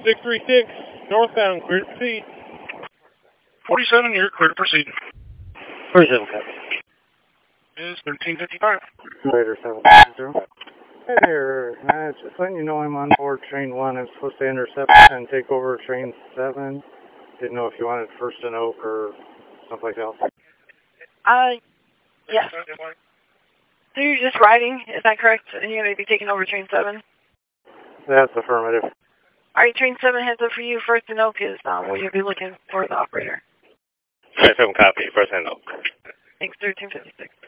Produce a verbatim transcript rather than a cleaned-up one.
six three six, northbound, clear to proceed. forty-seven, you're clear to proceed. forty-seven, copy. Is thirteen fifty-five. Later, seven zero. Hey there, uh, just letting you know I'm on board train one. I'm supposed to intercept and take over train seven. Didn't know if you wanted first an Oak or someplace else. Uh, yes. So you're just riding, is that correct? And you're going to be taking over train seven? That's affirmative. Alright, train seven heads up for you. First and Oak is um, where you'll be looking for the operator. forty-seven, copy, first and Oak. Thanks, thirteen fifty-six.